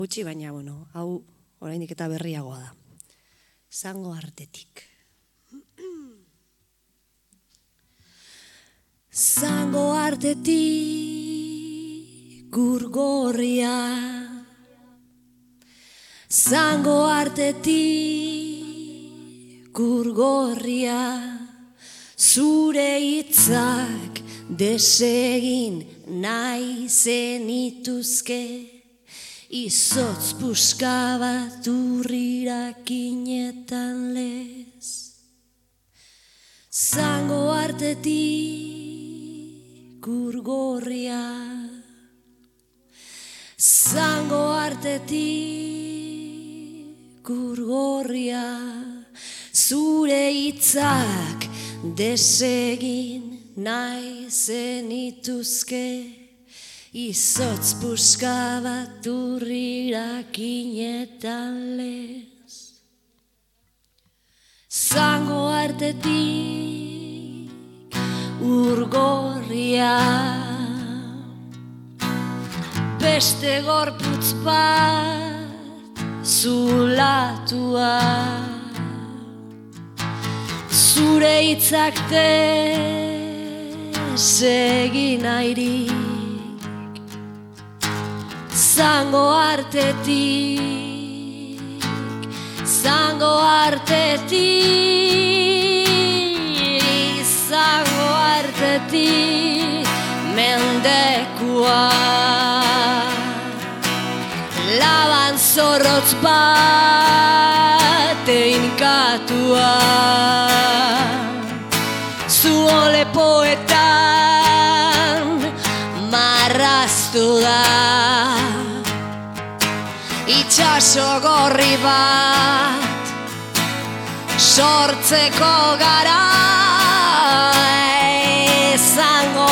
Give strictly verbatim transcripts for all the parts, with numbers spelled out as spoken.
Gutxi baina, bueno, hau oraindik eta berriagoa da. Zango artetik. Zango artetik gurgorria, zango artetik gurgorria, zure hitzak desegin nahi zenituzke, izotz puska bat urrirakinetan lez. Zango artetik gurgorria, zango artetik gurgorria, zure hitzak desegin nahi zenituzke, izotz puska bat urrirakinetan lez. Zango artetik urgorria, beste gorputz bat zulatua, zure hitzak desegin nahirik. Zango artetik, zango artetik, zango artetik mendekua, laban zorrotz bat einkatua, zu lepoetan marraztu da, itxaso gorri bat sortzeko gara, zango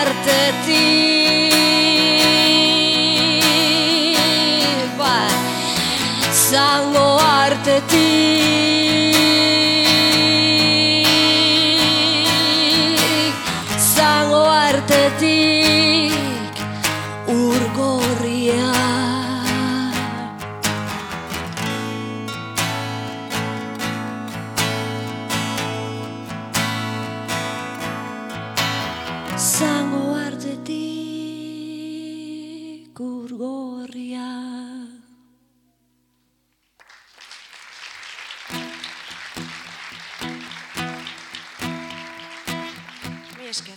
artetik, bat, zango artetik, zango artetik urgorria. Zango artetik urgorria. Mi esker.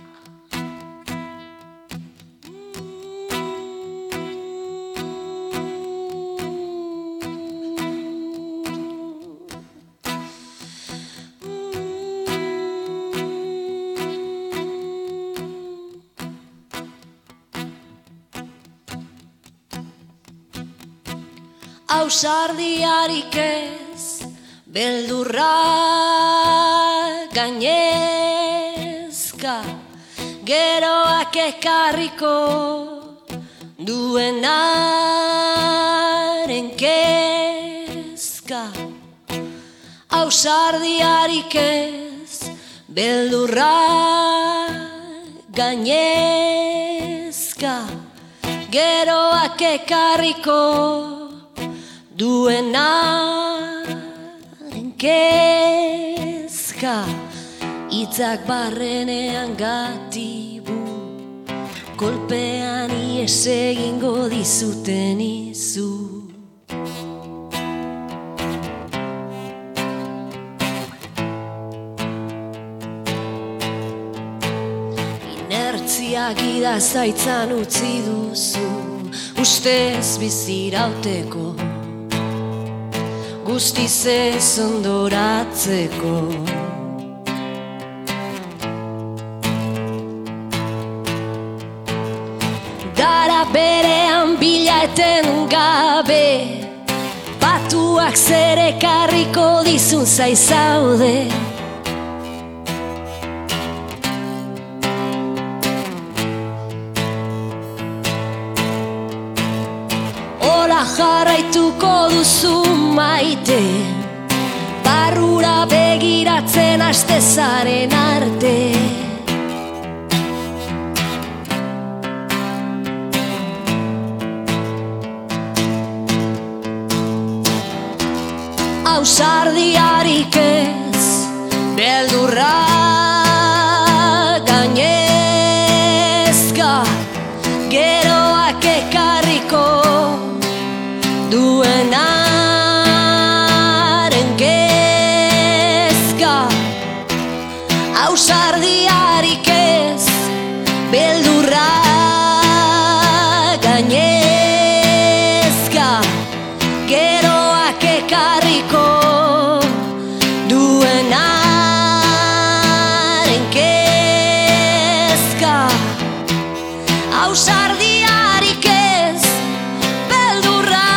Ausardiarik ez, beldurra gainezka, geroak ekarriko duenaren kezka. Ausardiarik ez, beldurra gainezka, geroak ekarriko duenaren kezka. Hitzak barrenean gatibu, kolpean ies egingo dizuten izu. Inertziak idazaitzan utzi duzu, ustez bizirauteko, guztiz ez ondoratzeko. Dara berean bila eten gabe, batuak zer ekarriko dizun zaizaude. Jarraituko duzu maite, barrura begiratzen hastezaren arte. ausardiarik ez, beldurra gainezka, geroak ekarriko duenaren kezka, ausardiarik ez, beldurra gainezka, geroak ekarriko duenaren kezka, ausardiarik ez, beldurra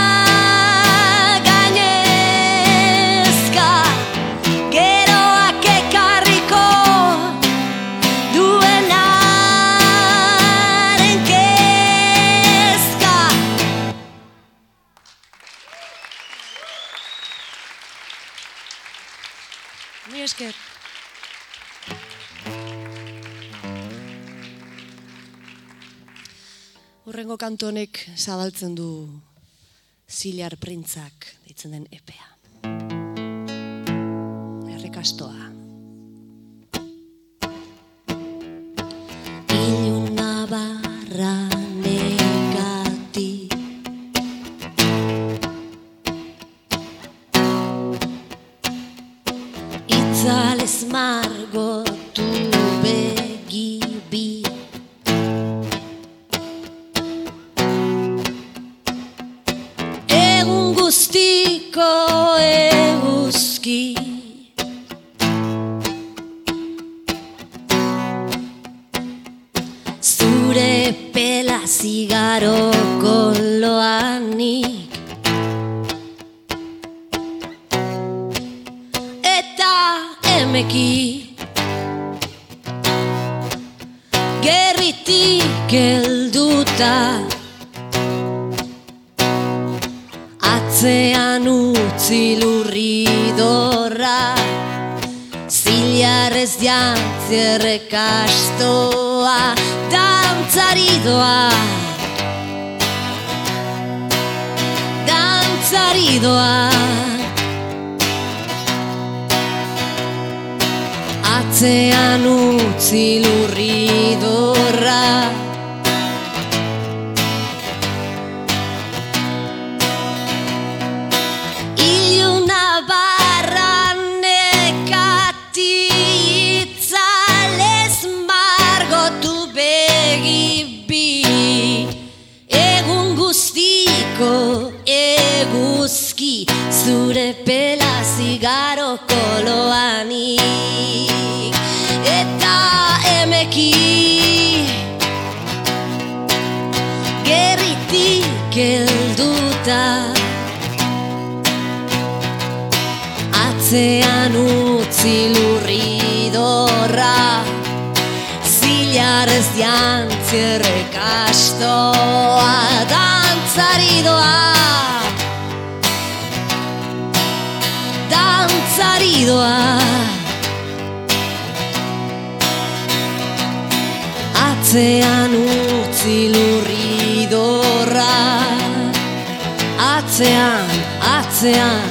gainezka, geroak ekarriko duenaren kezka. Mi esker. Horrengo kantu honek zabaltzen du Zilar Printzak deitzen den epea. Errekastoa. Iluna barra negati, itzalez margotu begibi, egun guztiko eguzki, zure pela zigaroko loanik, eta emeki gerritik helduta, atzean utzi lurridorra, zilarrez jantzi errekastoa, dantzari doa, dantzari doa, atzean utzi lurridorra, iluna barra nekati, itzalez margotu begibi, egun guztiko eguzki, zure pela zigaroko loanik, eta emeki gerritik helduta, atzean utzi lurridorra, zilarrez jantzi errekastoa, dantzari doa, dantzari doa, atzean utzi lurridorra, atzean, atzean,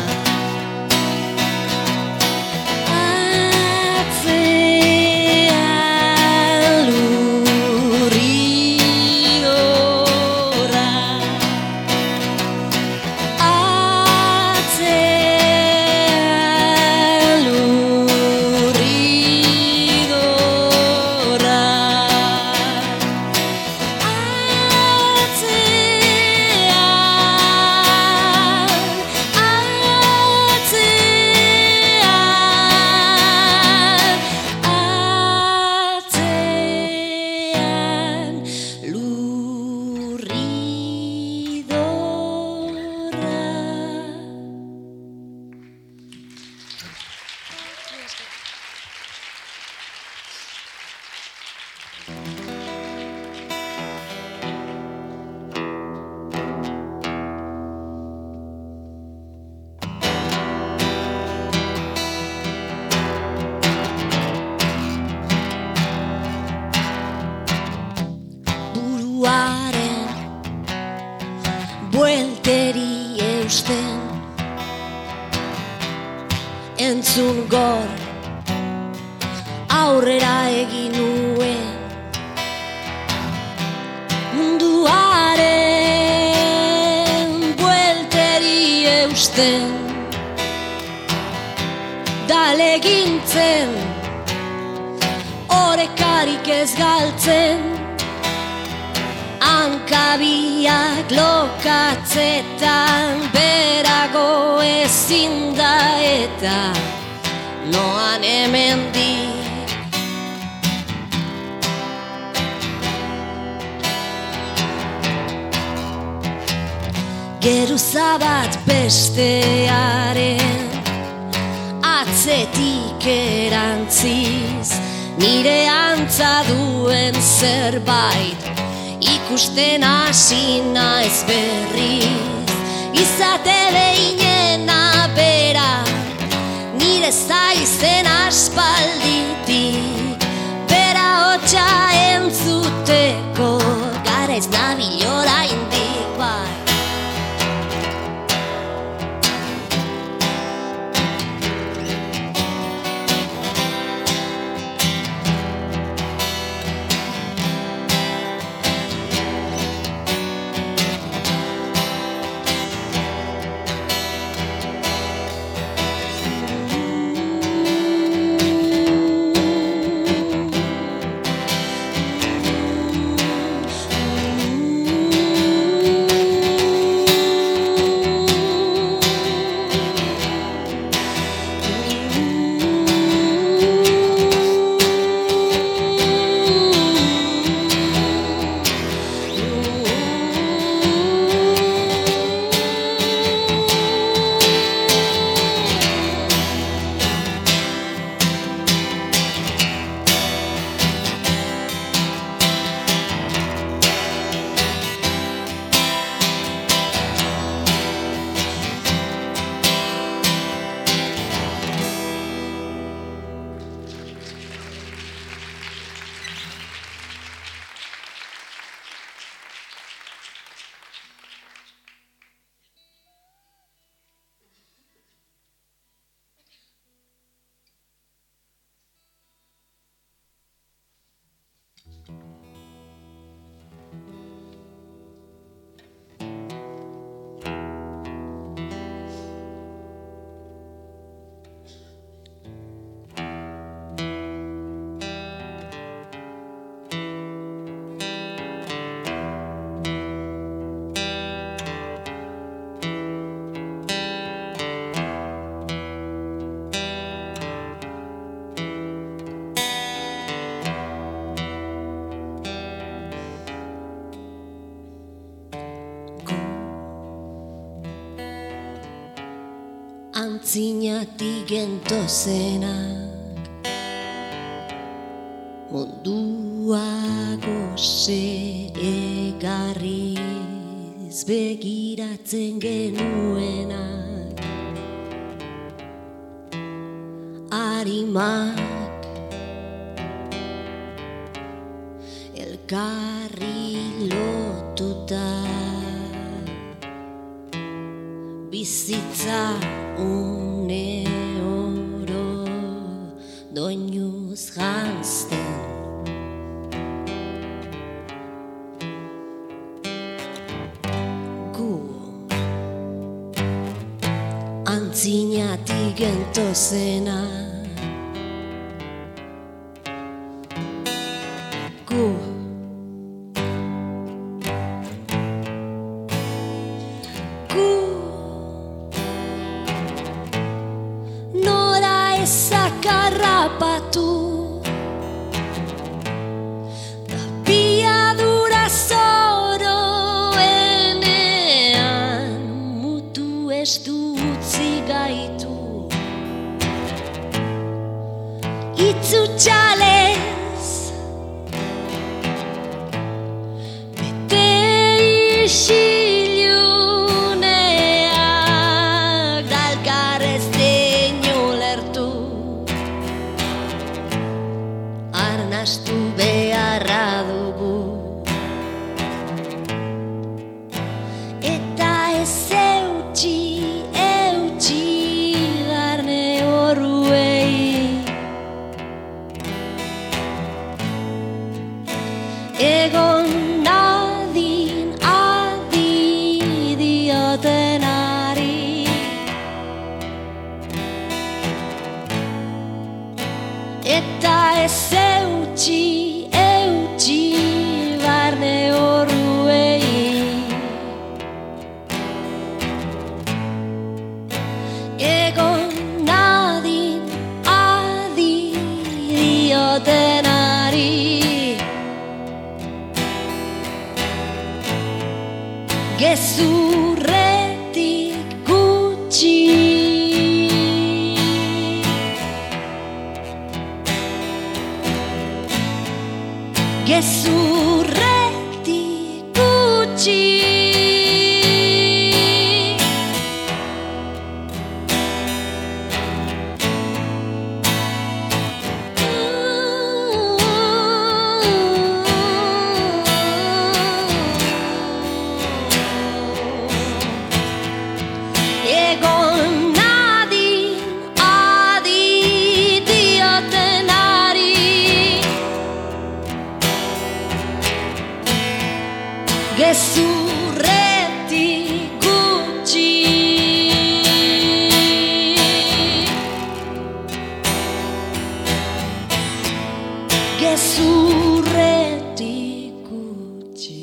buelteri eusten, entzun gor aurrera egin nuen munduaren buelteri eusten dalegintzen orekarik ez galtzen hankabiak lokatzetan berago ezin da eta noan hemendik geruza bat bestearen atzetik erantziz nire antza duen zerbait ikusten hasi naiz berriz izate behinena bera nire zaizen aspalditik bera hotxa entzuteko garaiz nabil oraindik bai. Antzinatik gentozenak mundua goze egarriz begiratzen genuenak arimak elkarri lotuta bizitza une oro doinuz janzten gu antzinatik gentozenak gu zakarrapatu da piadura zoroenean mutu ez du utzi gaitu itzutxalez bete isiluneak dalkarrez arnastu beharra dugu eta ez eutxi, eutxi garne hor ez eutxi, eutxi barne horruei. Egon nadin adi diotenari, gezurretik gutxi. Gezurretik gutxi. Egon nadin adi diotenari, gezurretik gutxi. Gezurretik gutxi.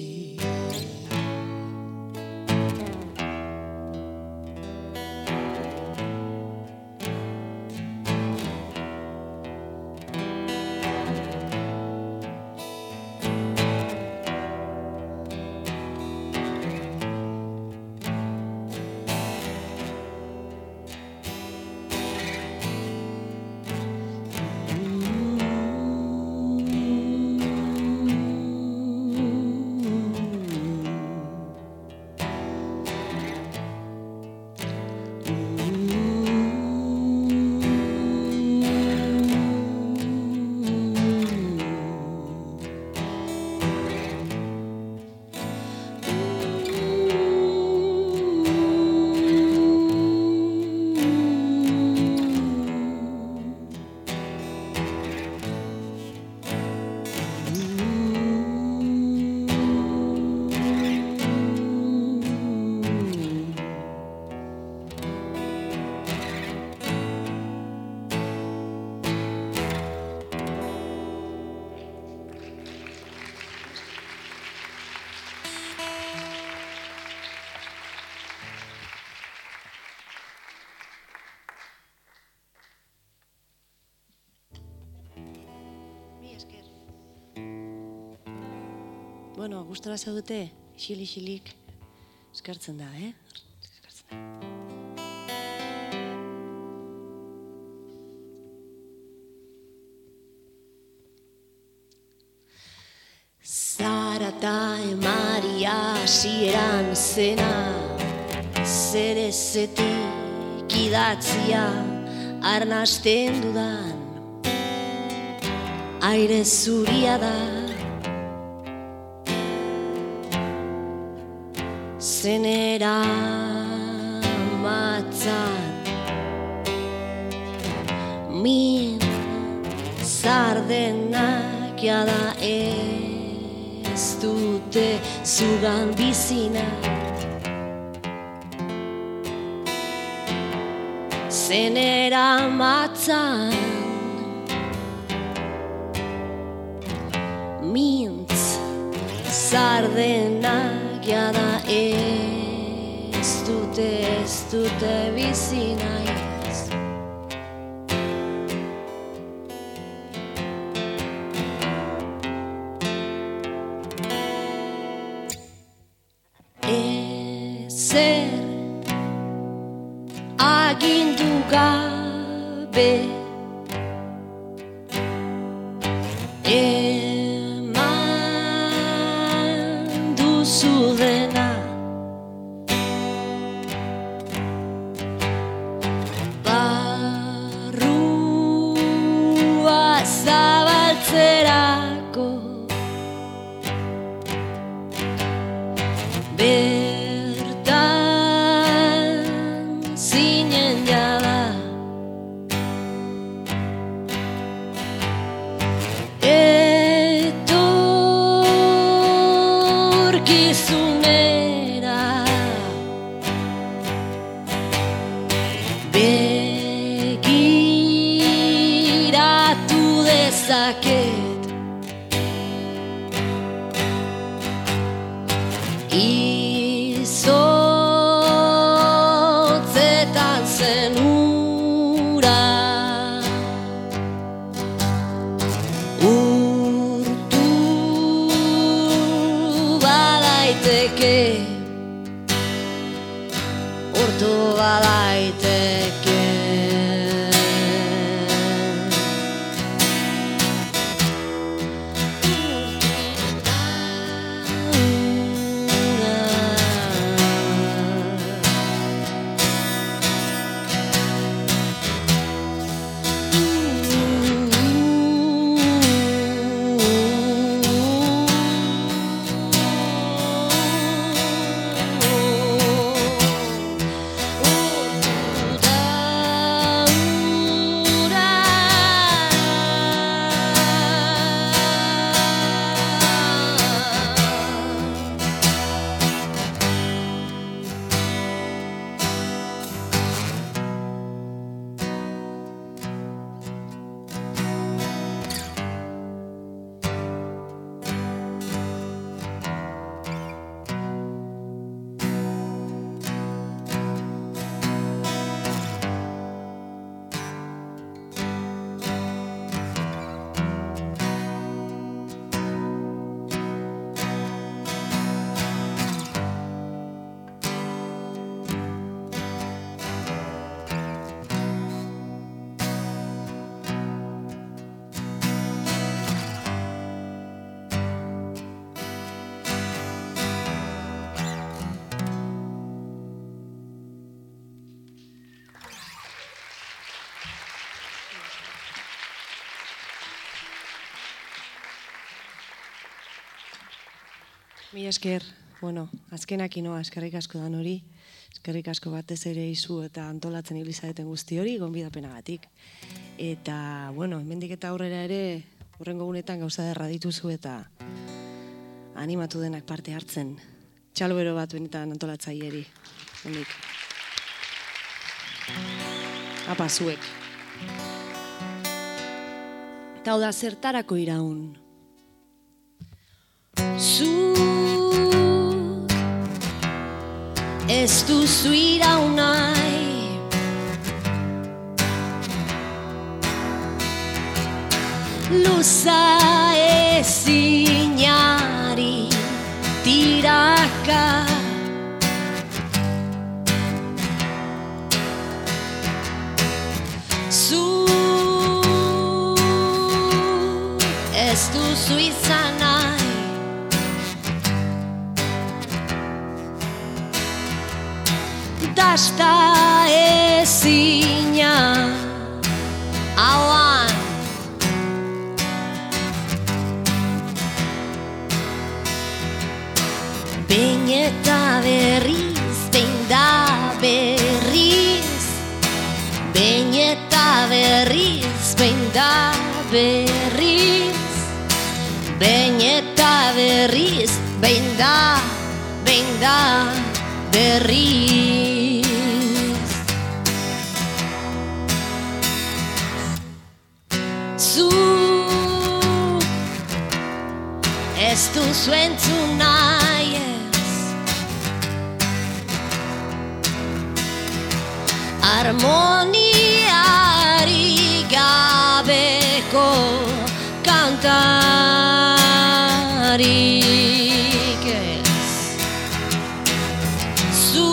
Bueno, gustora zaudete, xili-xilik, eskartzen da, eh? Eskartzen da. Zarata emaria hasieran zena, zerezetik idatzia arnasten dudan, aire zuria da. Zenera matzan min zardenak jada ez dute zugan bizina. Zenera matzan mintz zardenak jada ez dute, ez dute bizi nahiz. Ezer agindu gabe eman duzu dena, barrua zabaltzerako bertan zinen jada. dezaket izotzetan zen ura urtu badaiteke urtu badaiteke Mi esker, bueno, azkenak inoa, eskerrik asko dan hori, eskerrik asko batez ere izu eta antolatzen ibilizareten guzti hori, gonbidapenagatik. Eta, bueno, hemendik eta aurrera ere, hurrengo gunetan gauza derra dituzu eta animatu denak parte hartzen. Txalbero bat benetan antolatzaileri, hemendik. Apa, zuek. Eta hau da, zertarako iraun. Zu ez duzu iraun nahi, luza ezinari tiraka, zu ez duzu izan nahi, dasta ezina hauan behin eta berriz, behin da berriz, behin eta berriz, behin da berriz, behin eta berriz, behin da, behin da berriz. Zu ez duzu entzun nahi ez, harmoniari gabeko kantarik ez. Zu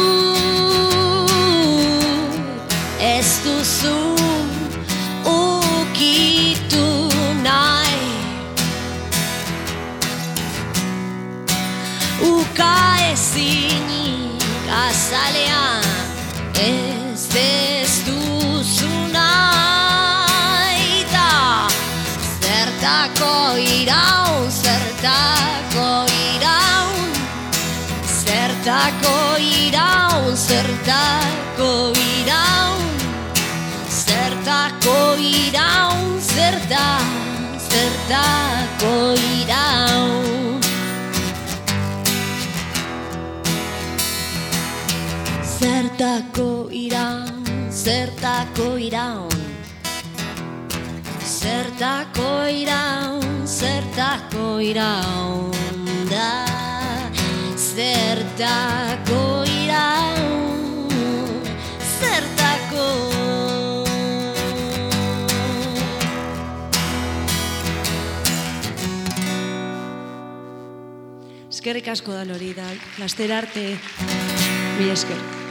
ez duzu ukitu nahi, uka ezinik azalean ez ez duzu nahi, da zertako iraun, zertako iraun, zertako iraun, zertako iraun, zertako iraun, zerta, zertako iraun. Zertako iraun, zertako iraun, Zertako iraun, zertako iraun da, zertako iraun, zertako. Eskerrik asko da hori da, laster arte, mi esker.